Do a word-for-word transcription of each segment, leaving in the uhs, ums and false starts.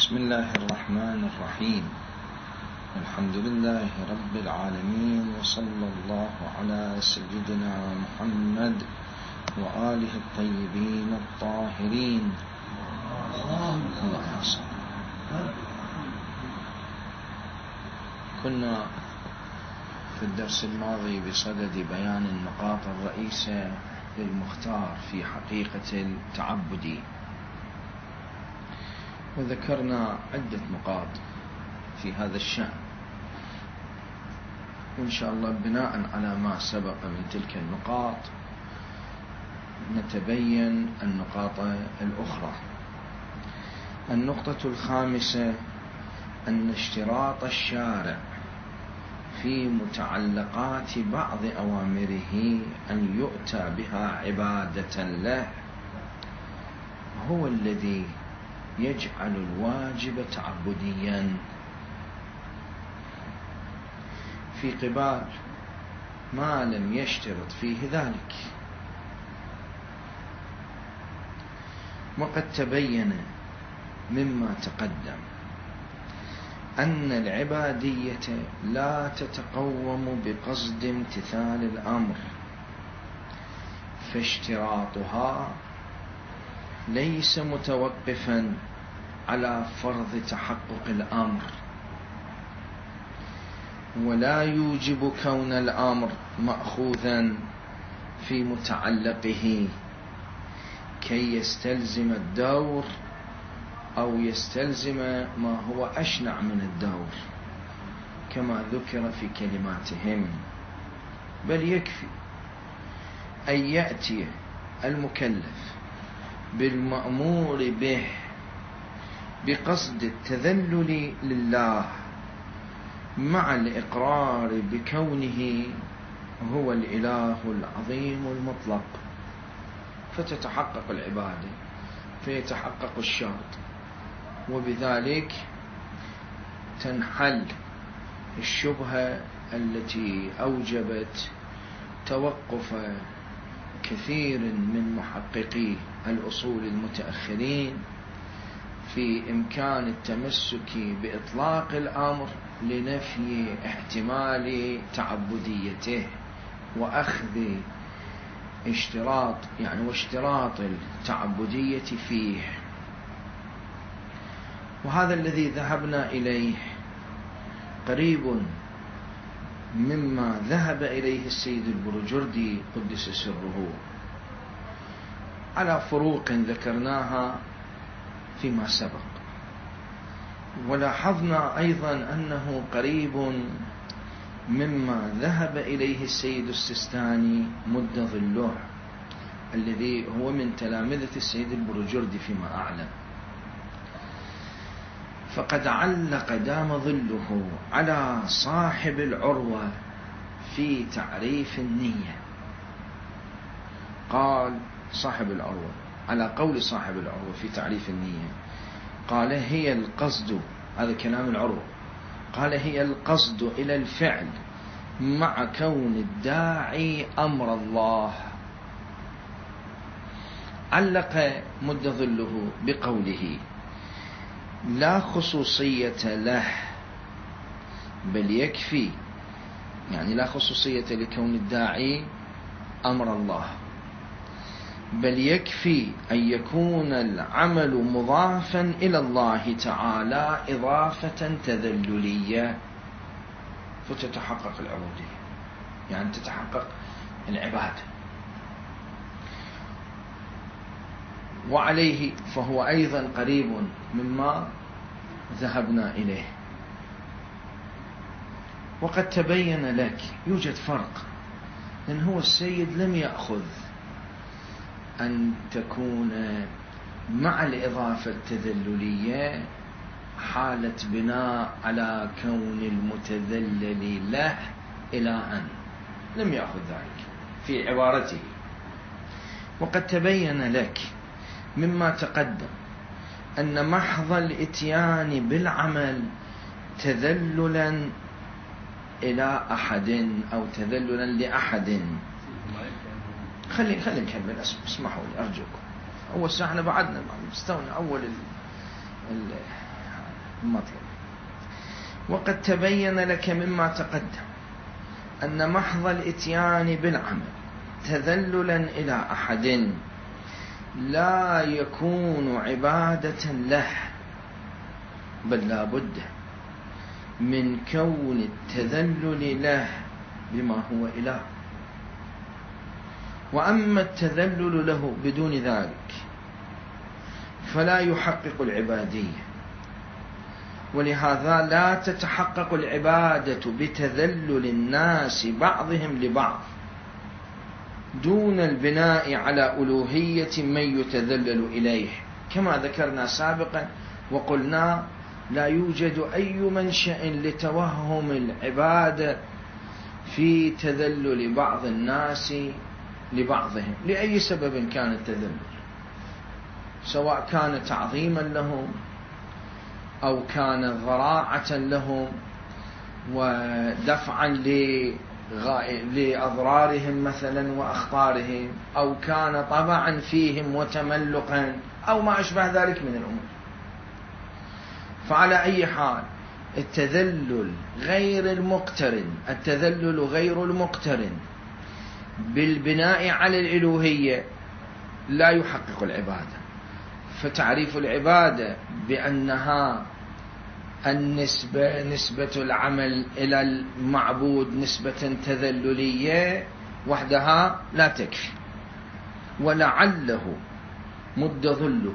بسم الله الرحمن الرحيم. الحمد لله رب العالمين، وصلى الله على سيدنا محمد وآله الطيبين الطاهرين. كنا في الدرس الماضي بصدد بيان النقاط الرئيسة للمختار في حقيقة التعبد، وذكرنا عدة نقاط في هذا الشأن، وإن شاء الله بناء على ما سبق من تلك النقاط نتبين النقاط الأخرى. النقطة الخامسة أن اشتراط الشارع في متعلقات بعض أوامره أن يؤتى بها عبادة له هو الذي يجعل الواجب تعبديا، في قبال ما لم يشترط فيه ذلك. وقد تبين مما تقدم أن العبادية لا تتقوم بقصد امتثال الأمر، فاشتراطها ليس متوقفا على فرض تحقق الأمر، ولا يوجب كون الأمر مأخوذا في متعلقه كي يستلزم الدور أو يستلزم ما هو أشنع من الدور كما ذكر في كلماتهم، بل يكفي أن يأتي المكلف بالمأمور به بقصد التذلل لله مع الإقرار بكونه هو الإله العظيم المطلق، فتتحقق العبادة، فيتحقق الشرط، وبذلك تنحل الشبهة التي أوجبت توقف كثير من محققي الأصول المتأخرين في إمكان التمسك بإطلاق الأمر لنفي احتمال تعبديته وأخذ اشتراط يعني واشتراط التعبدية فيه. وهذا الذي ذهبنا إليه قريب مما ذهب إليه السيد البرجردي قدس سره، على فروق ذكرناها فيما سبق. ولاحظنا أيضا أنه قريب مما ذهب إليه السيد السستاني مد ظله، الذي هو من تلامذة السيد البرجردي فيما أعلم، فقد علق دام ظله على صاحب العروة في تعريف النية. قال صاحب العروة على قول صاحب العروة في تعريف النية، قال هي القصد، هذا كلام العروة، قال هي القصد إلى الفعل مع كون الداعي أمر الله. علق مد ظله بقوله لا خصوصية له، بل يكفي، يعني لا خصوصية لكون الداعي أمر الله، بل يكفي أن يكون العمل مضافا إلى الله تعالى إضافة تذللية، فتتحقق العبودية، يعني تتحقق العبادة. وعليه فهو أيضا قريب مما ذهبنا إليه. وقد تبين لك يوجد فرق، لأن هو السيد لم يأخذ أن تكون مع الإضافة التذللية حالة بناء على كون المتذلل له إلى أن، لم يأخذ ذلك في عبارته. وقد تبين لك مما تقدم أن محض الإتيان بالعمل تذللا إلى أحد أو تذللا لأحد. خلي خلي نكمل، اسمحوا لي أرجوكم. أول ساعة احنا بعدنا استونا أول ال ال المطلب. وقد تبين لك مما تقدم أن محض الإتيان بالعمل تذللا إلى أحد لا يكون عبادة له، بل لا بد من كون التذلل له بما هو إله. وأما التذلل له بدون ذلك فلا يحقق العبادية، ولهذا لا تتحقق العبادة بتذلل الناس بعضهم لبعض دون البناء على ألوهية من يتذلل إليه، كما ذكرنا سابقا وقلنا لا يوجد أي منشأ لتوهم العبادة في تذلل بعض الناس لبعضهم لأي سبب كان التذلل، سواء كان تعظيما لهم أو كان ضراعة لهم ودفعا لأضرارهم مثلا وأخطارهم، أو كان طبعا فيهم وتملقا أو ما أشبه ذلك من الأمور. فعلى أي حال التذلل غير المقترن التذلل غير المقترن بالبناء على الإلوهية لا يحقق العبادة. فتعريف العبادة بأنها النسبة نسبة العمل إلى المعبود نسبة تذللية وحدها لا تكفي، ولعله مد ظله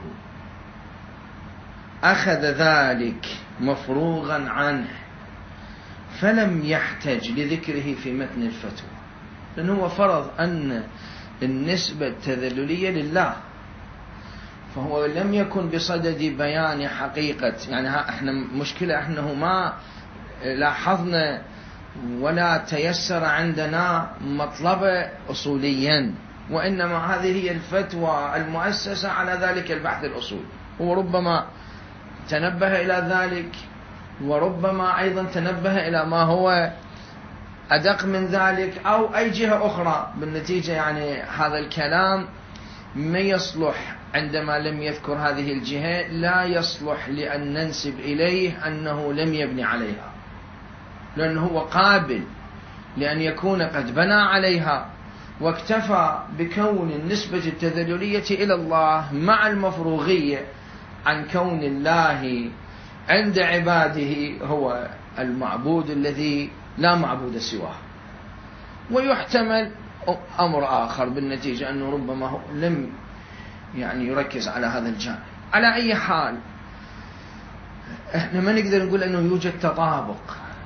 أخذ ذلك مفروغا عنه فلم يحتج لذكره في متن الفتوى، لأنه هو فرض أن النسبة التذللية لله، فهو لم يكن بصدد بيان حقيقة. يعني احنا مشكلة احنا ما لاحظنا ولا تيسر عندنا مطلب أصوليا، وإنما هذه هي الفتوى المؤسسة على ذلك البحث الأصولي، وربما تنبه إلى ذلك وربما أيضا تنبه إلى ما هو أدق من ذلك أو أي جهة أخرى. بالنتيجة يعني هذا الكلام ما يصلح عندما لم يذكر هذه الجهة، لا يصلح لأن ننسب إليه أنه لم يبني عليها، لأنه هو قابل لأن يكون قد بنى عليها واكتفى بكون النسبة التذللية إلى الله مع المفروغية عن كون الله عند عباده هو المعبود الذي لا معبود سواه. ويحتمل أمر آخر بالنتيجة أنه ربما هو لم يعني يركز على هذا الجانب. على أي حال احنا ما نقدر نقول أنه يوجد تطابق،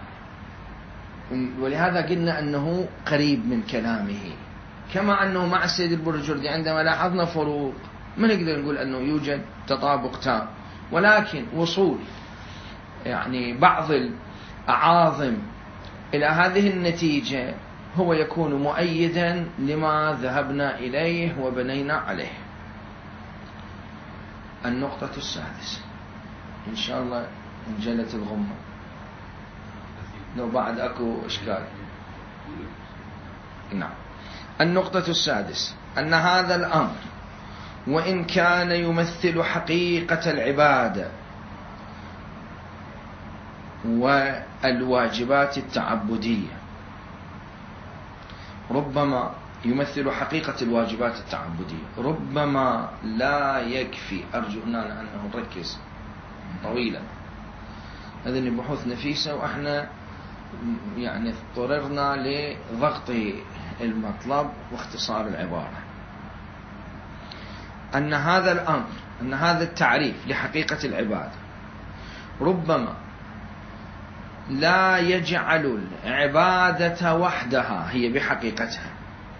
ولهذا قلنا أنه قريب من كلامه، كما أنه مع السيد البرجردي عندما لاحظنا فروق ما نقدر نقول أنه يوجد تطابق تام، ولكن وصول يعني بعض الأعاظم إلى هذه النتيجة هو يكون مؤيدا لما ذهبنا إليه وبنينا عليه. النقطة السادسة إن شاء الله انجلت الغمة، لو بعد أكو إشكال. نعم. النقطة السادسة أن هذا الأمر وإن كان يمثل حقيقة العبادة والواجبات التعبدية، ربما يمثل حقيقة الواجبات التعبدية، ربما لا يكفي. أرجو هنا أنه نركز طويلا، هذه بحوث نفيسة وإحنا يعني اضطررنا لضغط المطلب واختصار العبارة. أن هذا الأمر أن هذا التعريف لحقيقة العبادة ربما لا يجعل العبادة وحدها هي بحقيقتها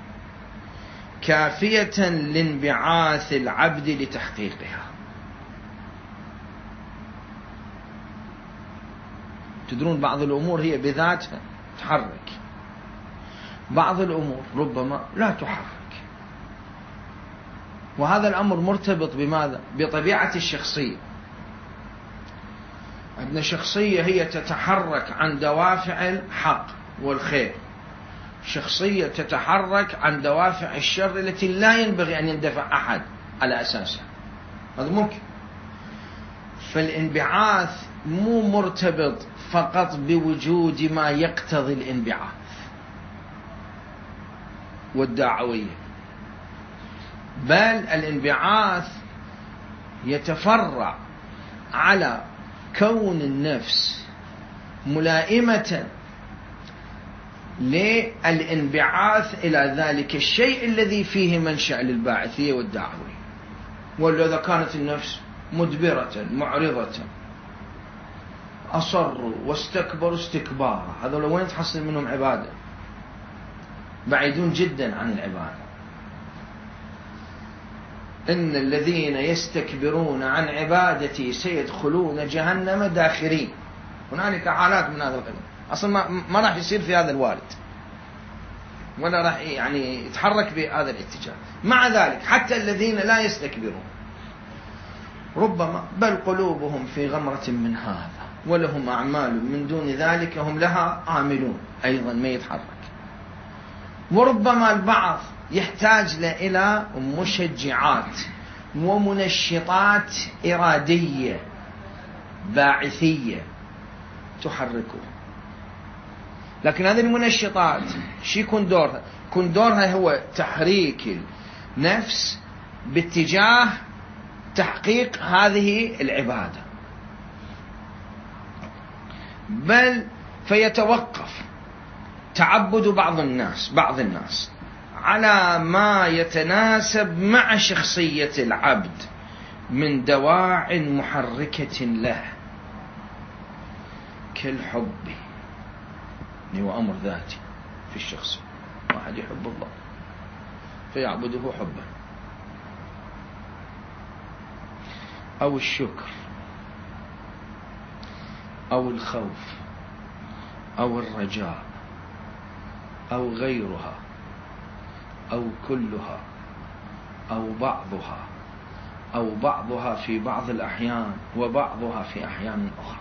كافية لانبعاث العبد لتحقيقها. تدرون بعض الأمور هي بذاتها تحرك، بعض الأمور ربما لا تحرك، وهذا الأمر مرتبط بماذا؟ بطبيعة الشخصية. عندنا شخصية هي تتحرك عن دوافع الحق والخير، شخصية تتحرك عن دوافع الشر التي لا ينبغي أن يندفع أحد على أساسها، هذا ممكن. فالانبعاث مو مرتبط فقط بوجود ما يقتضي الانبعاث والدعوية، بل الانبعاث يتفرع على كون النفس ملائمة للانبعاث إلى ذلك الشيء الذي فيه منشأ للباعثية والدعوية. وإذا كانت النفس مدبرة معرضة أصروا واستكبروا استكبارا، هذول وين تحصل منهم عبادة؟ بعيدون جدا عن العبادة. إن الذين يستكبرون عن عبادتي سيدخلون جهنم داخرين. هنالك حالات من هذا القبيل، أصلا ما, ما راح يصير في هذا الوارد ولا راح يعني يتحرك بهذا الاتجاه. مع ذلك حتى الذين لا يستكبرون ربما بل قلوبهم في غمرة من هذا ولهم أعمال من دون ذلك هم لها عاملون، أيضا ما يتحرك. وربما البعض يحتاج إلى مشجعات ومنشطات إرادية باعثية تحركه، لكن هذه المنشطات شو يكون دورها؟ يكون دورها هو تحريك النفس باتجاه تحقيق هذه العبادة، بل فيتوقف تعبد بعض الناس بعض الناس على ما يتناسب مع شخصية العبد من دواع محركة له كالحب، هو أمر ذاتي في الشخص، واحد يحب الله فيعبده حبا، أو الشكر أو الخوف أو الرجاء أو غيرها أو كلها أو بعضها أو بعضها في بعض الأحيان وبعضها في أحيان أخرى.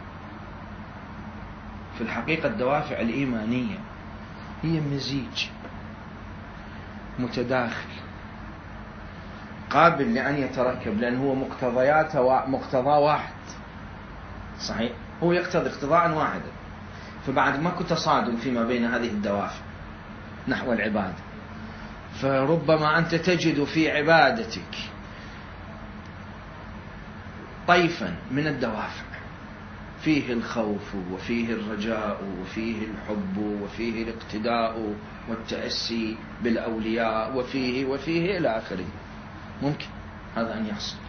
في الحقيقة الدوافع الإيمانية هي مزيج متداخل قابل لأن يتركب، لأن هو مقتضياته مقتضى واحد، صحيح، هو يقتضي اقتضاء واحدا، فبعد ماكو تصادم فيما بين هذه الدوافع نحو العبادة. فربما أنت تجد في عبادتك طيفا من الدوافع، فيه الخوف وفيه الرجاء وفيه الحب وفيه الاقتداء والتأسي بالأولياء وفيه وفيه إلى آخره، ممكن هذا أن يحصل،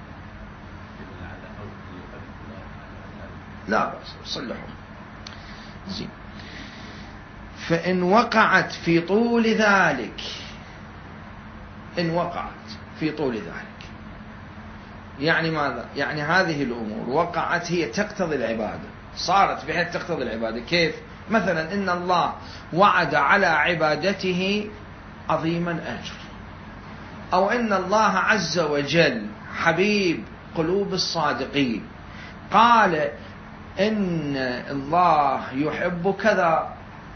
لا بأس صلحوا زين. فإن وقعت في طول ذلك إن وقعت في طول ذلك يعني ماذا؟ يعني هذه الأمور وقعت هي تقتضي العبادة، صارت بحيث تقتضي العبادة. كيف؟ مثلا إن الله وعد على عبادته عظيما أجر، أو إن الله عز وجل حبيب قلوب الصادقين قال إن الله يحب كذا،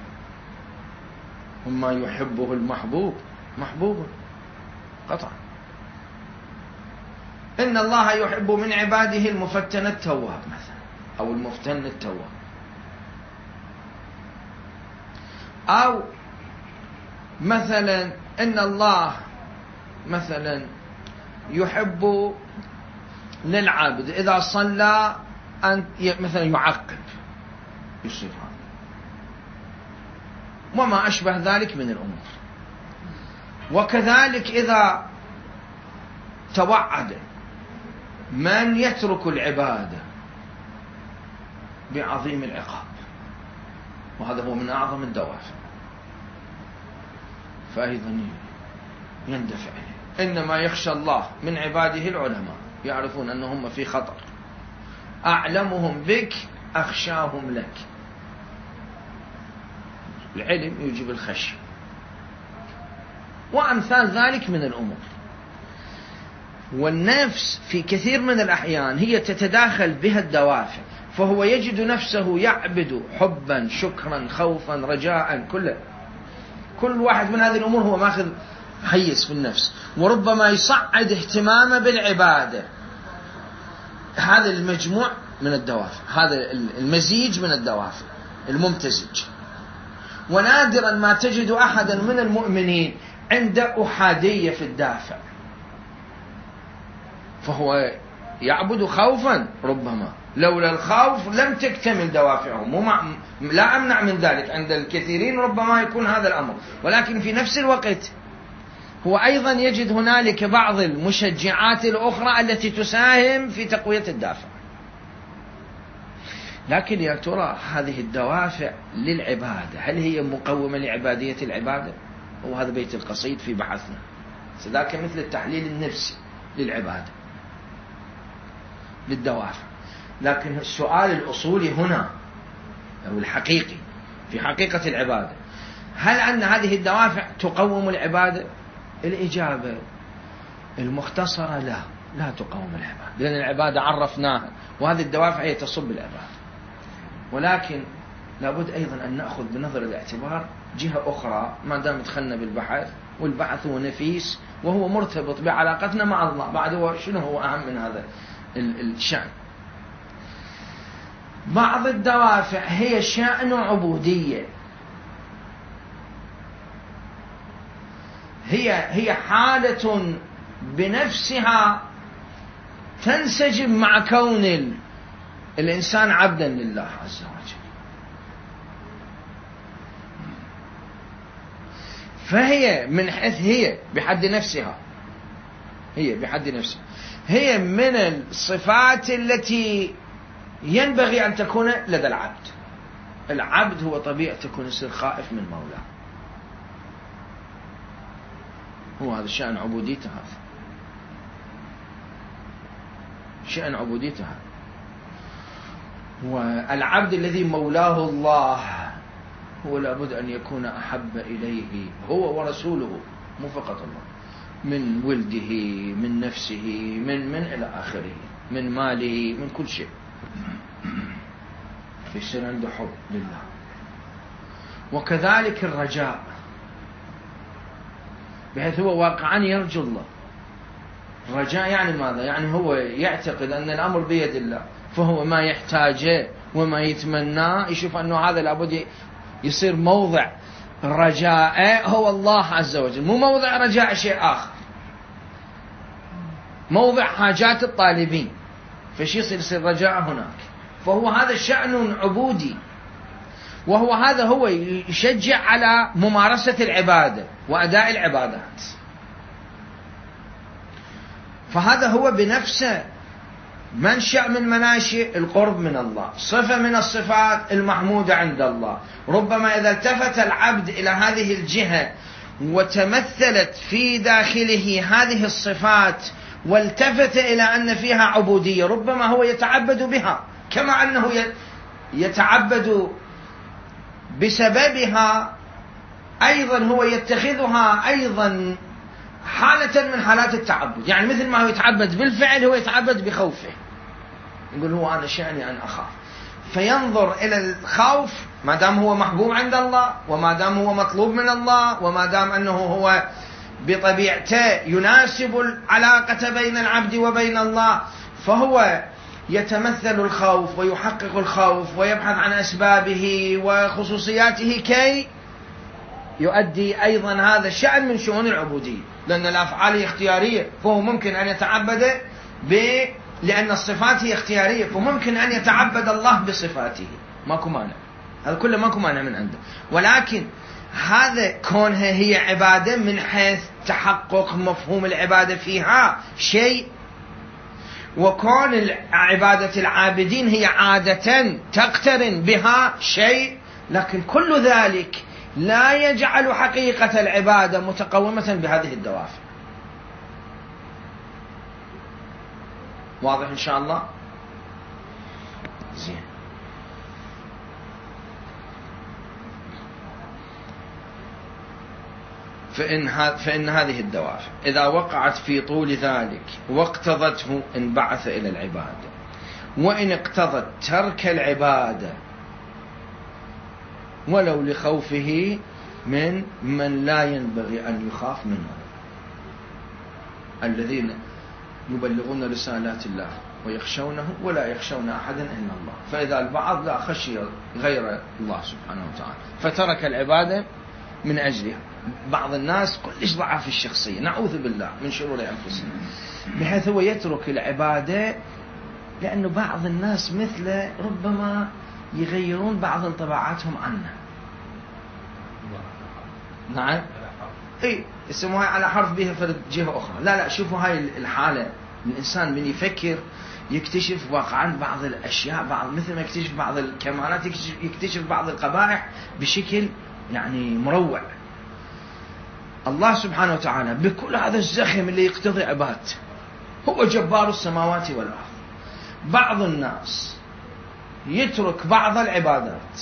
وما يحبه المحبوب محبوب قطعا. إن الله يحب من عباده المفتن التواب مثلا، أو المفتن التواب، أو مثلا إن الله مثلا يحب للعبد إذا صلى أن مثلا يعقب، يصير هذا وما أشبه ذلك من الأمور. وكذلك إذا توعد من يترك العبادة بعظيم العقاب، وهذا هو من أعظم الدوافع، فأيضا يندفع إليه. إنما يخشى الله من عباده العلماء، يعرفون أنهم في خطر، أعلمهم بك أخشاهم لك. العلم يجب الخشية وأمثال ذلك من الأمور. والنفس في كثير من الأحيان هي تتداخل بها الدوافع، فهو يجد نفسه يعبد حبا شكرا خوفا رجاء، كل كل واحد من هذه الأمور هو ماخذ حيز في النفس، وربما يصعد اهتمامه بالعبادة. هذا المجموع من الدوافع، هذا المزيج من الدوافع الممتزج. ونادرا ما تجد أحدا من المؤمنين عند أحادية في الدافع، فهو يعبد خوفا، ربما لولا الخوف لم تكتمل دوافعه. مو مع... لا أمنع من ذلك، عند الكثيرين ربما يكون هذا الأمر، ولكن في نفس الوقت هو أيضا يجد هنالك بعض المشجعات الأخرى التي تساهم في تقوية الدافع. لكن يا ترى هذه الدوافع للعبادة هل هي مقومة لعبادية العبادة؟ وهذا بيت القصيد في بحثنا، ذاك مثل التحليل النفسي للعبادة للدوافع. لكن السؤال الأصولي هنا أو الحقيقي في حقيقة العبادة، هل أن هذه الدوافع تقوم العبادة؟ الإجابة المختصرة لا، لا تقوم العبادة، لأن العبادة عرفناها، وهذه الدوافع هي تصب العبادة. ولكن لابد أيضا أن نأخذ بنظر الاعتبار جهة أخرى، ما دام دخلنا بالبحث، والبحث هو نفيس وهو مرتبط بعلاقتنا مع الله. بعد هو شنو هو أهم من هذا الشأن؟ بعض الدوافع هي شأن عبودية، هي هي حالة بنفسها تنسجم مع كون الإنسان عبدا لله عز وجل. فهي من حيث هي بحد نفسها، هي بحد نفسها هي من الصفات التي ينبغي أن تكون لدى العبد. العبد هو طبيعة تكون يصير خائف من مولاه، هو هذا شأن عبوديته، هذا شأن عبوديته. والعبد الذي مولاه الله هو لابد أن يكون أحب إليه هو ورسوله، مو فقط الله، من ولده، من نفسه، من من إلى آخره، من ماله، من كل شيء، فيصير عنده حب لله. وكذلك الرجاء، بحيث هو واقعا يرجو الله. الرجاء يعني ماذا؟ يعني هو يعتقد أن الأمر بيد الله، فهو ما يحتاجه وما يتمناه يشوف أنه هذا لابد يصير موضع رجاء هو الله عز وجل، مو موضع رجاء شيء آخر، موضع حاجات الطالبين، فشي يصير يصير رجاء هناك. فهو هذا شأن عبودي، وهو هذا هو يشجع على ممارسة العبادة وأداء العبادات. فهذا هو بنفسه منشأ من مناشئ القرب من الله، صفة من الصفات المحمودة عند الله. ربما إذا التفت العبد إلى هذه الجهة وتمثلت في داخله هذه الصفات والتفت إلى أن فيها عبودية، ربما هو يتعبد بها، كما أنه يتعبد بسببها، أيضا هو يتخذها أيضا حالة من حالات التعبد. يعني مثل ما هو يتعبد بالفعل هو يتعبد بخوفه، يقول هو أنا شأني أن أخاف، فينظر إلى الخوف ما دام هو محبوب عند الله، وما دام هو مطلوب من الله، وما دام أنه هو بطبيعته يناسب العلاقة بين العبد وبين الله، فهو يتمثل الخوف ويحقق الخوف ويبحث عن أسبابه وخصوصياته كي يؤدي أيضا هذا الشأن من شؤون العبودية، لأن الأفعال اختيارية، فهو ممكن أن يتعبد ب لأن الصفات هي اختيارية، فممكن أن يتعبد الله بصفاته، ماكو مانع، هذا كله ماكو مانع من عنده. ولكن هذا كونها هي عبادة من حيث تحقق مفهوم العبادة فيها شيء، وكون عبادة العابدين هي عادة تقترن بها شيء، لكن كل ذلك لا يجعل حقيقة العبادة متقومة بهذه الدوافع. واضح إن شاء الله؟ زين. فإن, فإن هذه الدوافع إذا وقعت في طول ذلك واقتضته انبعث إلى العبادة، وإن اقتضت ترك العبادة ولو لخوفه من من لا ينبغي أن يخاف منه، الذين يبلغون رسالات الله ويخشونه ولا يخشون أحدا إلا الله. فإذا البعض لا خشي غير الله سبحانه وتعالى فترك العبادة من أجلها. بعض الناس كلش ضعف الشخصية، نعوذ بالله من شرور أنفسنا، بحيث هو يترك العبادة لأنه بعض الناس مثله ربما يغيرون بعض انطباعاتهم عنه. نعم اي يسموها على حرف بها فرد جهة أخرى. لا لا شوفوا هاي الحالة، الإنسان من يفكر يكتشف واقعا بعض الأشياء، بعض مثل ما يكتشف بعض الكمالات يكتشف, يكتشف بعض القبائح بشكل يعني مروع. الله سبحانه وتعالى بكل هذا الزخم اللي يقتضي عباد هو جبار السماوات والأرض. بعض الناس يترك بعض العبادات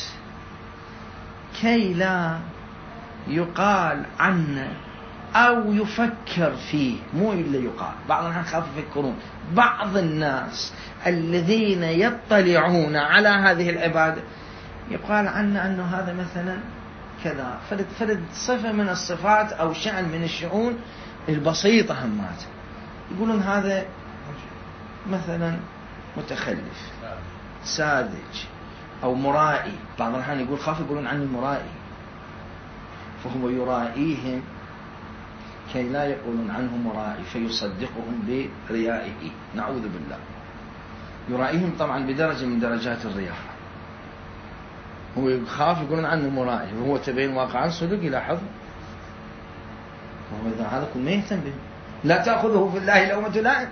كي لا يقال عنه أو يفكر فيه، مو اللي يقال، بعض الناس خاف يفكرون. بعض الناس الذين يطلعون على هذه العبادة يقال عنه أنه هذا مثلا كذا، فرد, فرد صفة من الصفات أو شأن من الشؤون البسيطة همات، يقولون هذا مثلا متخلف ساذج أو مرائي. بعض الأحيان يقول خاف يقولون عني مرائي، فهو يرائيهم كي لا يقولون عنه مرائي فيصدقهم بريائه، نعوذ بالله. يرائيهم طبعا بدرجة من درجات الرياء، هو يخاف يقولون عنه مرائي وهو تبين واقعا صدق إلى حظ، وهو إذا هذا كل ما يهتم به. لا تأخذه في الله لومة لائم.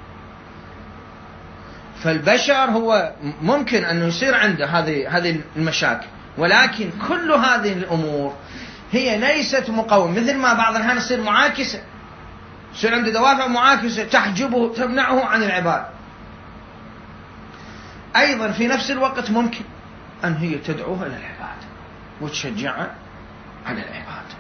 فالبشر هو ممكن أنه يصير عنده هذه هذه المشاكل، ولكن كل هذه الأمور هي ليست مقاومة. مثل ما بعض الأحيان يصير معاكسة، يصير عنده دوافع معاكسة تحجبه تمنعه عن العبادة، أيضا في نفس الوقت ممكن أن هي تدعوه إلى العبادة وتشجعه على العبادة.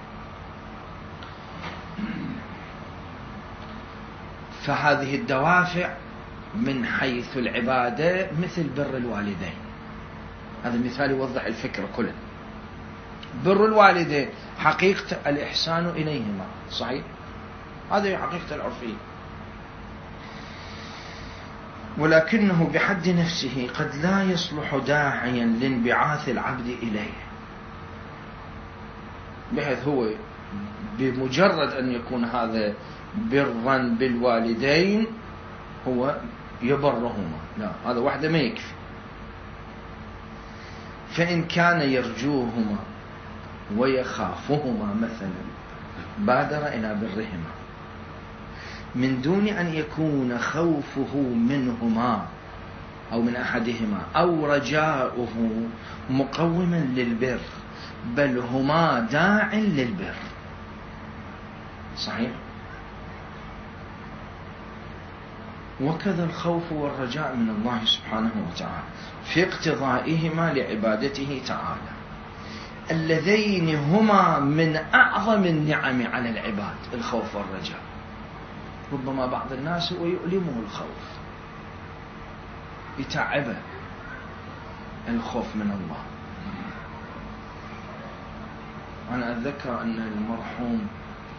فهذه الدوافع من حيث العبادة مثل بر الوالدين، هذا مثال يوضح الفكرة كلها. بر الوالدين حقيقة الإحسان إليهما، صحيح، هذه حقيقة العرفية، ولكنه بحد نفسه قد لا يصلح داعيا لانبعاث العبد إليه، بحيث هو بمجرد أن يكون هذا برا بالوالدين هو يبرهما، لا، هذا واحدة ما يكفي. فإن كان يرجوهما ويخافهما مثلا بادر إلى برهما من دون أن يكون خوفه منهما أو من أحدهما أو رجاؤه مقوما للبر، بل هما داع للبر، صحيح. وكذا الخوف والرجاء من الله سبحانه وتعالى في اقتضائهما لعبادته تعالى، اللذين هما من أعظم النعم على العباد، الخوف والرجاء. ربما بعض الناس هو يؤلمه الخوف، يتعبه الخوف من الله. أنا أتذكر أن المرحوم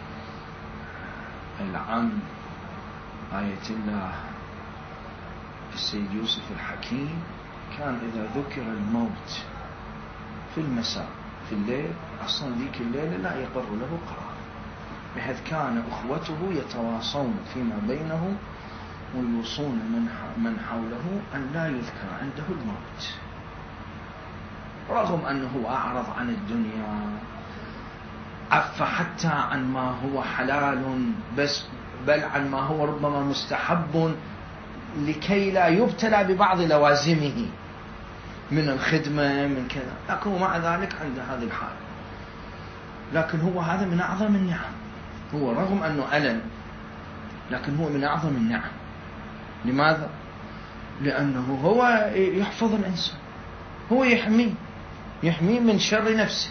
العم آية الله السيد يوسف الحكيم كان إذا ذكر الموت في المساء في الليل أصلا ذيك الليلة لا يقر له قرار، بحيث كان أخوته يتواصون فيما بينهم ويوصون من من حوله أن لا يذكر عنده الموت، رغم أنه أعرض عن الدنيا، عف حتى عن ما هو حلال بس بل عن ما هو ربما مستحب لكي لا يبتلى ببعض لوازمه من الخدمة من كذا، لكن مع ذلك عند هذه الحال. لكن هو هذا من أعظم النعم، هو رغم أنه ألم لكن هو من أعظم النعم. لماذا؟ لأنه هو يحفظ الإنسان، هو يحميه يحميه من شر نفسه.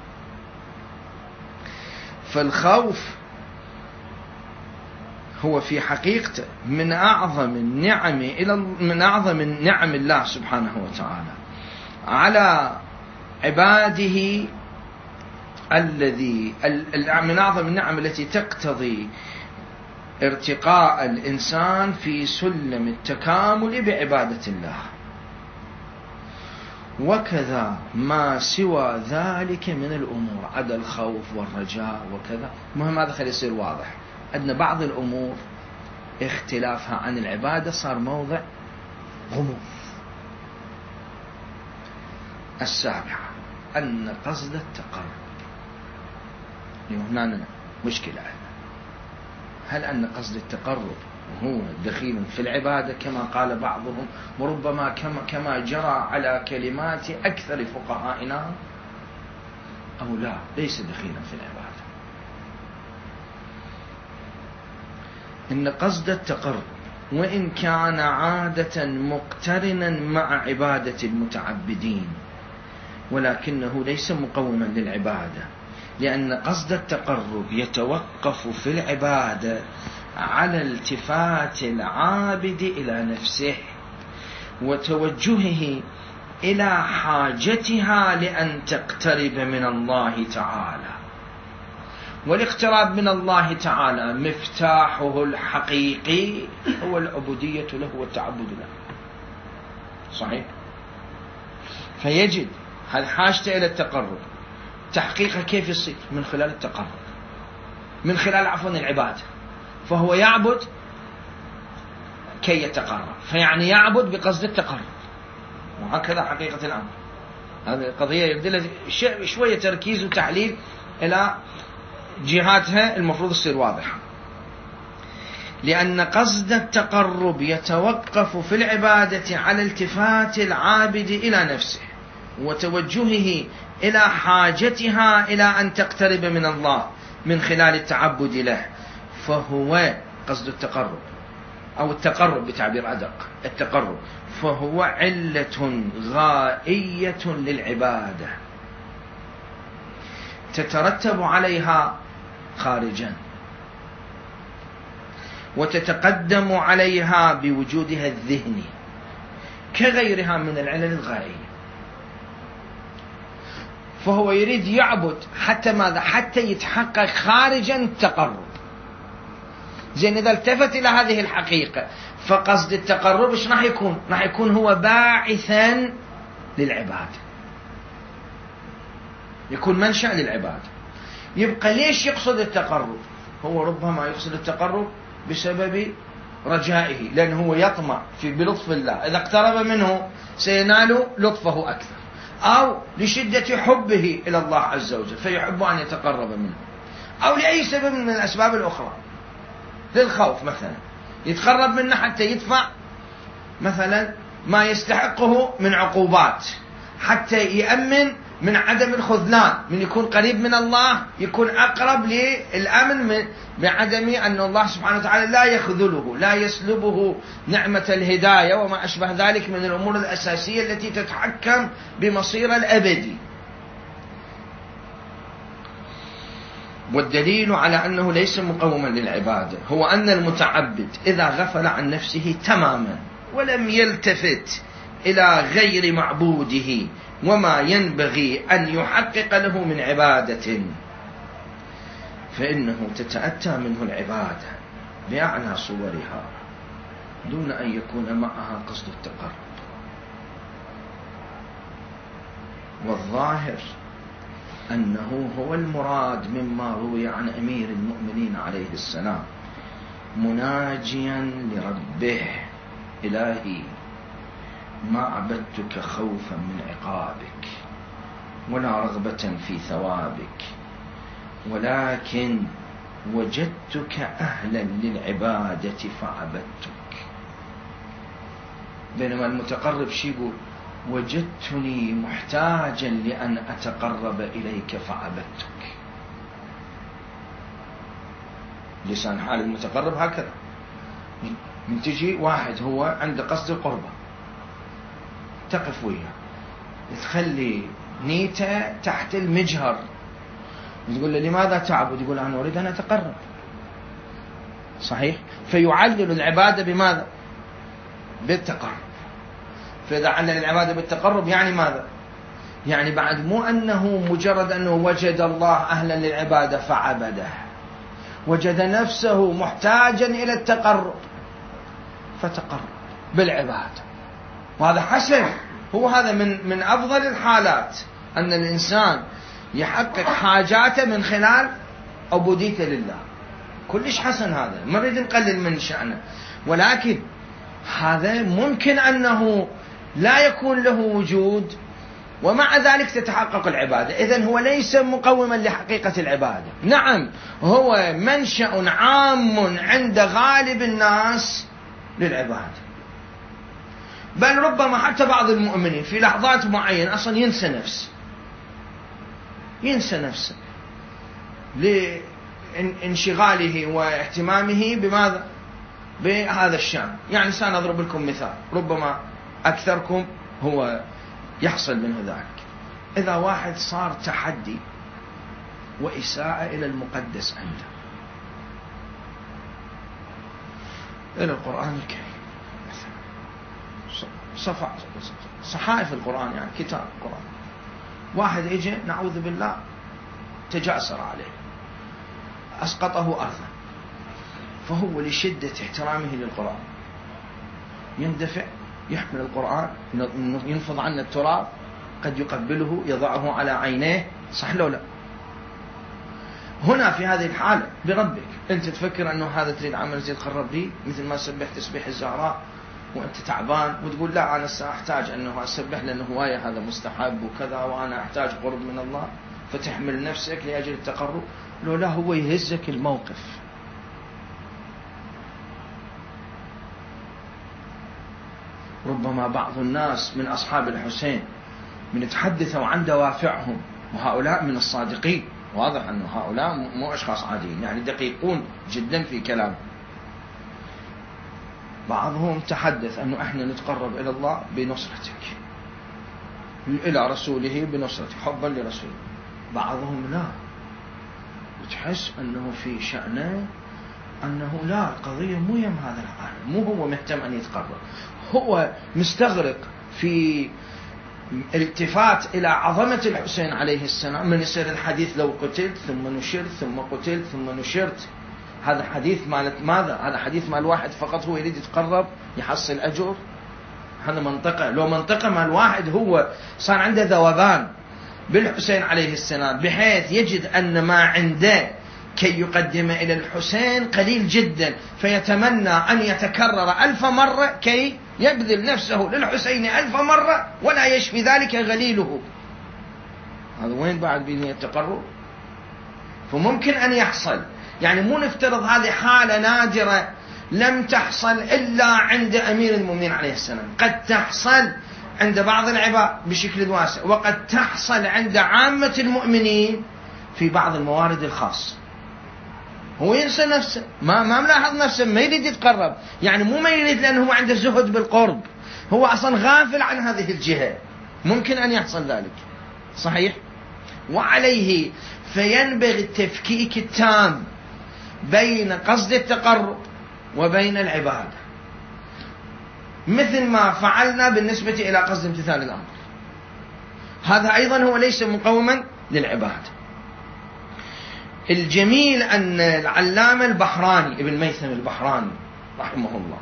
فالخوف هو في حقيقته من أعظم النعم إلى من أعظم النعم الله سبحانه وتعالى على عباده، الذي من أعظم النعم التي تقتضي ارتقاء الإنسان في سلم التكامل بعبادة الله، وكذا ما سوى ذلك من الأمور عدا الخوف والرجاء وكذا. مهم هذا خلي يصير واضح أن بعض الأمور اختلافها عن العبادة صار موضع غموض. السابعة أن قصد التقرب، هنا مشكلة، هل أن قصد التقرب هو دخيل في العبادة كما قال بعضهم، وربما كما, كما جرى على كلمات أكثر فقهائنا، أو لا ليس دخيلا في العبادة؟ إن قصد التقرب وإن كان عادة مقترنا مع عبادة المتعبدين، ولكنه ليس مقوما للعبادة، لأن قصد التقرب يتوقف في العبادة على التفات العابد إلى نفسه وتوجهه إلى حاجتها لأن تقترب من الله تعالى. والاقتراب من الله تعالى مفتاحه الحقيقي هو العبودية له والتعبد له. صحيح؟ فيجد هل حاجته إلى التقرب تحقيقه كيف يصير؟ من خلال التقرب، من خلال عفوا العبادة. فهو يعبد كي يتقرب، فيعني يعبد بقصد التقرب، وهكذا حقيقة الأمر. هذه القضية يبدأ شوية تركيز وتحليل إلى جهاتها المفروض تصير واضحة. لأن قصد التقرب يتوقف في العبادة على التفات العابد إلى نفسه وتوجهه إلى حاجتها إلى أن تقترب من الله من خلال التعبد له، فهو قصد التقرب أو التقرب بتعبير أدق، التقرب فهو علة غائية للعبادة تترتب عليها خارجا وتتقدم عليها بوجودها الذهني كغيرها من العلل الغائية. فهو يريد يعبد حتى ماذا؟ حتى يتحقق خارجا التقرب. زين، إذا التفت إلى هذه الحقيقة فقصد التقرب إيش راح يكون؟ راح يكون هو باعثا للعبادة، يكون منشأ للعبادة. يبقى ليش يقصد التقرب؟ هو ربما يقصد التقرب بسبب رجائه، لأنه هو يطمع في بلطف الله، إذا اقترب منه سينال لطفه أكثر، أو لشدة حبه إلى الله عز وجل فيحب أن يتقرب منه، أو لأي سبب من الأسباب الأخرى، للخوف مثلا يتقرب منه حتى يدفع مثلا ما يستحقه من عقوبات، حتى يأمن من عدم الخذلان، من يكون قريب من الله يكون أقرب للأمن من بعدم أن الله سبحانه وتعالى لا يخذله، لا يسلبه نعمة الهداية وما أشبه ذلك من الأمور الأساسية التي تتحكم بمصير الأبدي. والدليل على أنه ليس مقوما للعبادة هو أن المتعبد إذا غفل عن نفسه تماما ولم يلتفت إلى غير معبوده وما ينبغي أن يحقق له من عبادة، فإنه تتأتى منه العبادة بأعلى صورها دون أن يكون معها قصد التقرب. والظاهر أنه هو المراد مما روي عن أمير المؤمنين عليه السلام مناجيا لربه: إلهي ما عبدتك خوفا من عقابك ولا رغبة في ثوابك، ولكن وجدتك أهلا للعبادة فعبدتك. بينما المتقرب شي يقول: وجدتني محتاجا لأن أتقرب إليك فعبدتك. لسان حال المتقرب هكذا، من تجي واحد هو عنده قصد القربة تقف وياه تخلي نيته تحت المجهر، تقول له: لماذا تعبد؟ يقول: أنا أريد أن أتقرب. صحيح؟ فيعلل العبادة بماذا؟ بالتقرب. فإذا علل العبادة بالتقرب يعني ماذا؟ يعني بعد مو أنه مجرد أنه وجد الله أهلا للعبادة فعبده، وجد نفسه محتاجا إلى التقرب فتقرب بالعبادة، وهذا حسن. هو هذا من من أفضل الحالات، أن الإنسان يحقق حاجاته من خلال عبوديته لله. كلش حسن هذا، ما نريد نقلل من شأنه، ولكن هذا ممكن أنه لا يكون له وجود ومع ذلك تتحقق العبادة. إذن هو ليس مقوما لحقيقة العبادة. نعم هو منشأ عام عند غالب الناس للعبادة، بل ربما حتى بعض المؤمنين في لحظات معينة أصلا ينسى نفسه ينسى نفسه لانشغاله واهتمامه بماذا؟ بهذا الشأن. يعني سأضرب لكم مثال، ربما أكثركم هو يحصل منه ذلك. إذا واحد صار تحدي وإساءة إلى المقدس عنده، إلى القرآن الكريم، صحائف القرآن، يعني كتاب القرآن، واحد يجي نعوذ بالله تجاسر عليه أسقطه أرضا، فهو لشدة احترامه للقرآن يندفع يحمل القرآن، ينفض عنه التراب، قد يقبله يضعه على عينيه، صح لو لا؟ هنا في هذه الحالة بربك أنت تفكر أنه هذا تريد عمل زي تخرب لي، مثل ما سبح تسبيح الزهراء وأنت تعبان وتقول لا أنا سأحتاج أنه أسبح لأنه هواية هذا مستحب وكذا وأنا أحتاج قرب من الله، فتحمل نفسك لأجل التقرب. لو لا، هو يهزك الموقف. ربما بعض الناس من أصحاب الحسين من يتحدثوا عن دوافعهم، وهؤلاء من الصادقين، واضح أنه هؤلاء مو أشخاص عاديين، يعني دقيقون جدا في كلام. بعضهم تحدث أنه إحنا نتقرب إلى الله بنصرتك، إلى رسوله بنصرتك، حبا لرسوله. بعضهم لا، وتحس أنه في شأنه أنه لا، القضية مو يم هذا العالم، مو هو مهتم أن يتقرب، هو مستغرق في الالتفات إلى عظمة الحسين عليه السلام. من يصير الحديث لو قتلت ثم نشرت ثم قتلت ثم نشرت، هذا حديث مالت ماذا؟ هذا حديث مال واحد فقط هو يريد يتقرب يحصل أجر. هذا منطقة، لو منطقة مال واحد هو صار عنده ذوبان بالحسين عليه السلام بحيث يجد أن ما عنده كي يقدم إلى الحسين قليل جدا، فيتمنى أن يتكرر ألف مرة كي يبذل نفسه للحسين ألف مرة ولا يشفي ذلك غليله. هذا وين بعد بنية التقرب؟ فممكن أن يحصل، يعني مو نفترض هذه حالة نادرة لم تحصل إلا عند أمير المؤمنين عليه السلام، قد تحصل عند بعض العباد بشكل واسع، وقد تحصل عند عامة المؤمنين في بعض الموارد الخاصة. هو ينسى نفسه، ما ما ملاحظ نفسه، ما يريد يتقرب، يعني مو ما يريد لأنه هو عنده زهد بالقرب، هو أصلا غافل عن هذه الجهة. ممكن أن يحصل ذلك، صحيح؟ وعليه فينبغي التفكيك التام بين قصد التقرب وبين العبادة، مثل ما فعلنا بالنسبة إلى قصد امتثال الأمر. هذا أيضا هو ليس مقوما للعبادة. الجميل أن العلامة البحراني ابن ميثم البحراني رحمه الله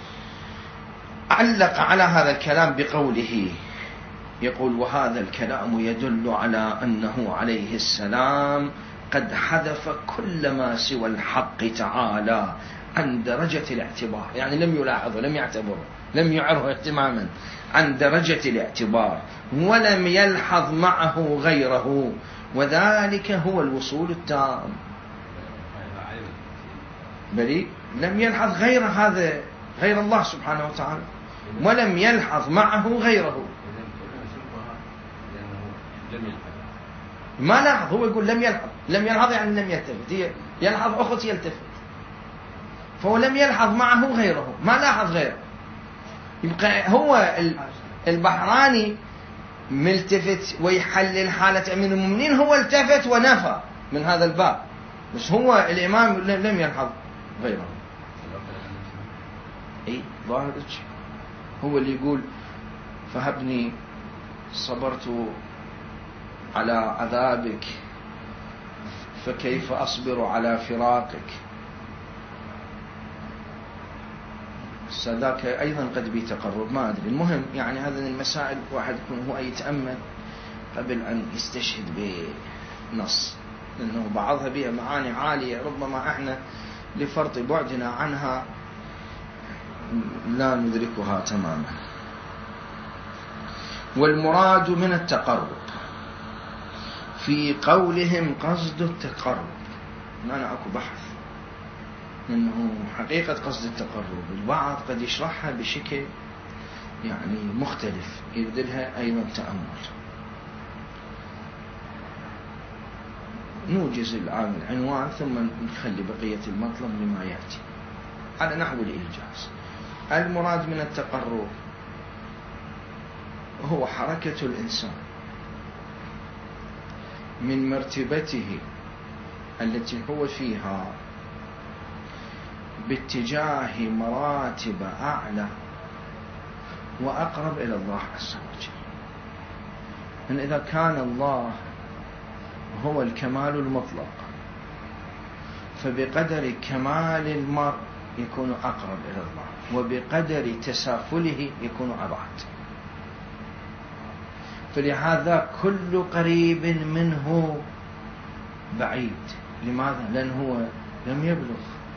علق على هذا الكلام بقوله، يقول: وهذا الكلام يدل على أنه عليه السلام قد حذف كل ما سوى الحق تعالى عن درجة الاعتبار، يعني لم يلاحظه، لم يعتبره، لم يعره اهتماما، عن درجة الاعتبار، ولم يلحظ معه غيره، وذلك هو الوصول التام. بل لم يلحظ غير هذا، غير الله سبحانه وتعالى، ولم يلحظ معه غيره. ما لاحظ، هو يقول لم يلحظ، لم يلحظ يعني لم يلتفت، يلحظ أخت يلتفت، فهو لم يلحظ معه غيره، ما لاحظ غيره. يبقى هو البحراني ملتفت ويحلل حالة أمير المؤمنين، هو التفت ونفى من هذا الباب، بس هو الإمام لم يلحظ غيره. أي ظاهر هو اللي يقول: فهبني صبرت على عذابك فكيف أصبر على فراقك. ذاك أيضا قد بي تقرب، ما أدري. المهم يعني هذه المسائل واحد يكون هو يتأمل قبل أن يستشهد بنص، لأنه بعضها بها معاني عالية ربما احنا لفرط بعدنا عنها لا ندركها تماما. والمراد من التقرب في قولهم قصد التقرب، أنا أكو بحث أنه حقيقة قصد التقرب البعض قد يشرحها بشكل يعني مختلف يبدلها أيضا تأمل. نوجز الآن العنوان ثم نخلي بقية المطلب لما يأتي على نحو الإيجاز. المراد من التقرب هو حركة الإنسان من مرتبته التي هو فيها باتجاه مراتب أعلى وأقرب إلى الله عز وجل. أن إذا كان الله هو الكمال المطلق فبقدر كمال المرء يكون أقرب إلى الله، وبقدر تسافله يكون أبعد. فلهذا كل قريب منه بعيد. لماذا؟ لأن هو لم يبلغ.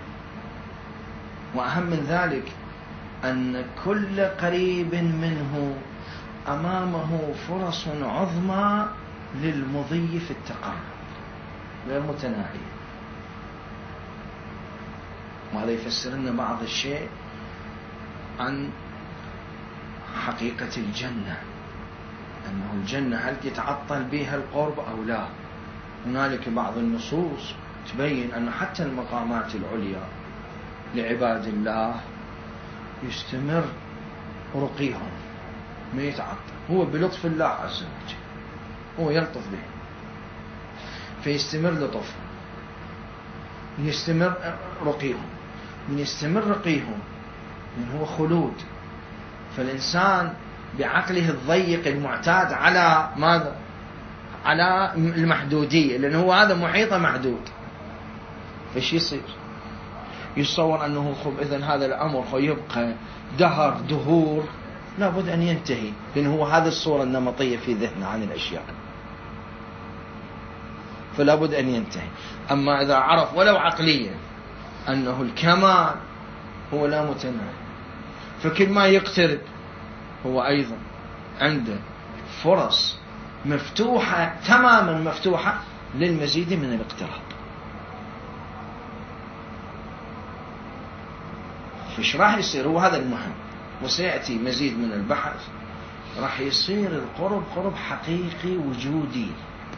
وأهم من ذلك أن كل قريب منه أمامه فرص عظمى للمضي في التقرب غير متناهية. وهذا يفسر لنا بعض الشيء عن حقيقة الجنة، أنه الجنة هل يتعطل بها القرب أو لا. هنالك بعض النصوص تبين أن حتى المقامات العليا لعباد الله يستمر رقيهم، ما يتعطل، هو بلطف الله عز وجل، هو يلطف به فيستمر لطفه، يستمر رقيهم. من يستمر رقيهم من هو خلود. فالإنسان بعقله الضيق المعتاد على ماذا؟ على المحدودية، لأنه هو هذا محيطه محدود. فايش يصير؟ يتصور أنه خب إذن هذا الأمر يبقى دهر دهور، لابد أن ينتهي، لأنه هو هذا الصورة النمطية في ذهنه عن الأشياء، فلا بد أن ينتهي. أما إذا عرف ولو عقليا أنه الكمال هو لا متناهي، فكل ما يقترب هو أيضا عنده فرص مفتوحة تماما مفتوحة للمزيد من الاقتراب. فش راح يصير؟ هو هذا المهم، وسيأتي مزيد من البحث. راح يصير القرب قرب حقيقي وجودي،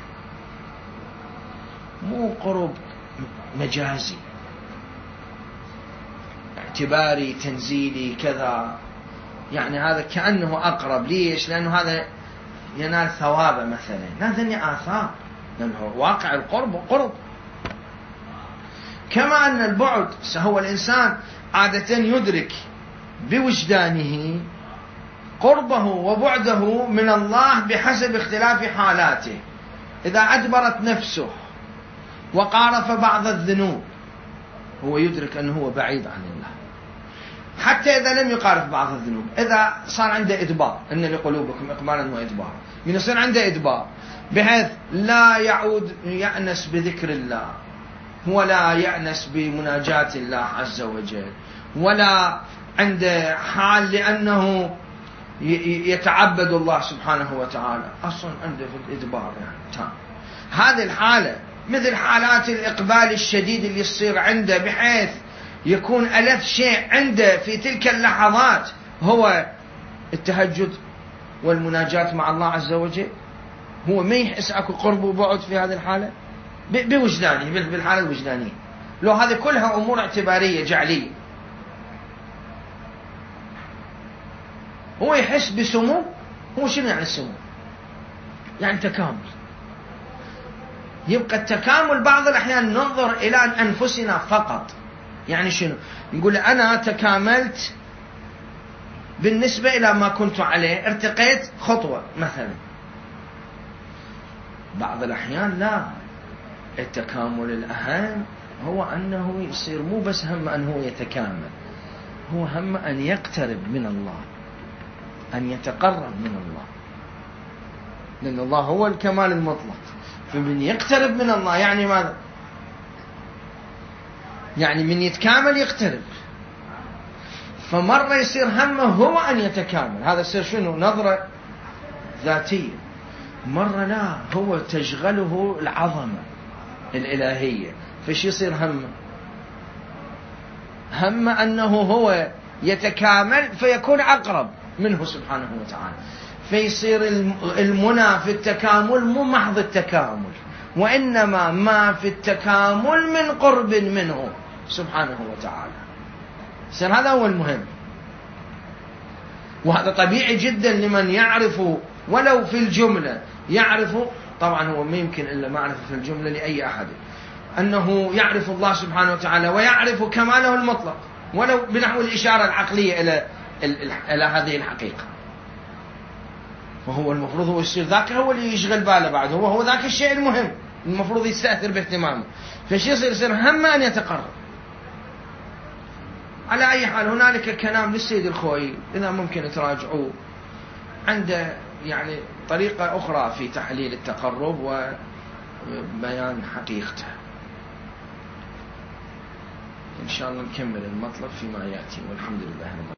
مو قرب مجازي اعتباري تنزيلي كذا. يعني هذا كأنه أقرب. ليش؟ لأنه هذا ينال ثوابه مثلا، لا ذني آثار، لأنه واقع القرب قرب. كما أن البعد هو الإنسان عادة يدرك بوجدانه قربه وبعده من الله بحسب اختلاف حالاته. إذا أدبرت نفسه وقارف بعض الذنوب هو يدرك أنه هو بعيد عن الله، حتى إذا لم يقارف بعض الذنوب. إذا صار عنده إدبار، إن لقلوبكم إقبالا وإدبارا، من يصير عنده إدبار بحيث لا يعود يأنس بذكر الله، ولا يأنس بمناجاة الله عز وجل، ولا عنده حال لأنه يتعبد الله سبحانه وتعالى، أصلا عنده في الإدبار يعني تام. هذه الحالة مثل حالات الإقبال الشديد اللي يصير عنده، بحيث يكون ألذ شيء عنده في تلك اللحظات هو التهجد والمناجاة مع الله عز وجل. هو ما يحس أكو قرب وبعد في هذه الحالة بوجدانه، بالحالة الوجدانية. لو هذه كلها أمور اعتبارية جعلية، هو يحس بسمو. هو شنو يعني السمو؟ يعني تكامل. يبقى التكامل بعض الأحيان ننظر إلى أنفسنا فقط. يعني شنو؟ نقول أنا تكاملت بالنسبة إلى ما كنت عليه، ارتقيت خطوة مثلا. بعض الأحيان لا، التكامل الأهم هو أنه يصير مو بس هم أنه يتكامل، هو هم أن يقترب من الله، أن يتقرب من الله، لأن الله هو الكمال المطلق. فمن يقترب من الله يعني ماذا؟ يعني من يتكامل يقترب. فمرة يصير همه هو أن يتكامل، هذا يصير شنو؟ نظرة ذاتية. مرة لا، هو تشغله العظمة الإلهية، فش يصير همه؟ هم أنه هو يتكامل فيكون أقرب منه سبحانه وتعالى، فيصير المنى في التكامل مو محض التكامل، وإنما ما في التكامل من قرب منه سبحانه وتعالى. يصير هذا هو المهم، وهذا طبيعي جدا لمن يعرف ولو في الجملة، يعرف طبعا هو ما يمكن إلا معرفة في الجملة لأي أحد، أنه يعرف الله سبحانه وتعالى ويعرف كماله المطلق ولو بنحو الإشارة العقلية إلى إلى هذه الحقيقة. وهو المفروض هو يصير ذاك هو اللي يشغل باله بعد، هو هو ذاك الشيء المهم المفروض يستأثر باهتمامه. فشي يصير يصير هم أن يتقرب. على أي حال هنالك كلام للسيد الخوئي إذا ممكن تراجعوه، عنده يعني طريقة أخرى في تحليل التقرب وبيان حقيقته. إن شاء الله نكمل المطلب فيما يأتي، والحمد لله.